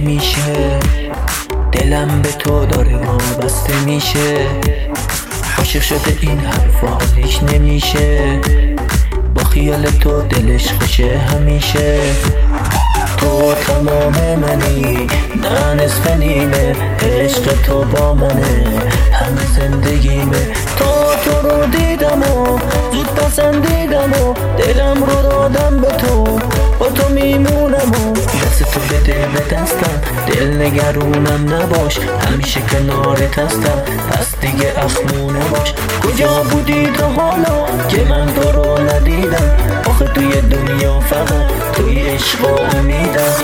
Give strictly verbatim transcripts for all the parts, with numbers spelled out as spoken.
نمیشه، دلم به تو داره وابسته میشه. عاشق شده این حرف حالیش نمیشه، با خیال تو دلش خوشه همیشه. تو تمام منی نه نصف نیمه، عشق تو با منه همه زندگیمه. تا تو رو دیدم و زود پسندیدم و دلم رو دادم به تو، با تو میمونم و دست تو بده به دستم، دل نگرونم نباش همیشه کنارت هستم، پس دیگه اخمونه باش. کجا بودی تو حالا که من تو رو ندیدم؟ آخه توی دنیا فقط توی عشق و امیدم.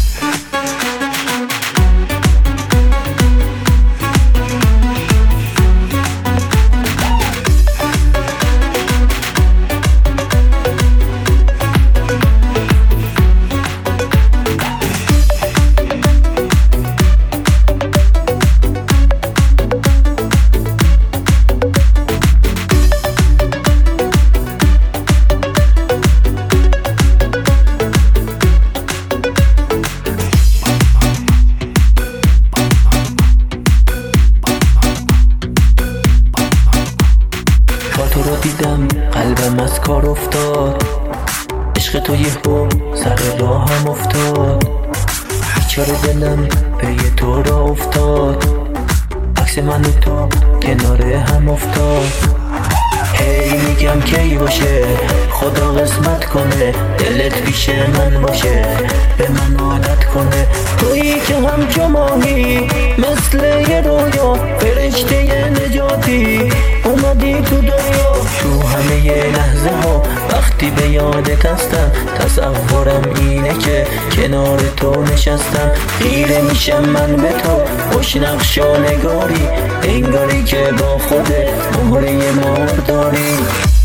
تو رو دیدم قلبم از کار افتاد، عشق تو یه هم سر راه هم افتاد. بیچاره دلم پی تو را افتاد، عکس من و تو کنار هم افتاد. هی میگم کی باشه خدا قسمت کنه، دلت پیش من باشه به من عادت کنه. تویی که همچو ماهی مثل یه رویا، فرشته نجاتی اومدی تو دنیا. تو همه یه لحظه ها وقتی به یادت هستم، تصورم اینه که کنار تو نشستم. خیره میشم من به تو خوش نقش و نگاری، انگاری که با خودت مهره مار داری.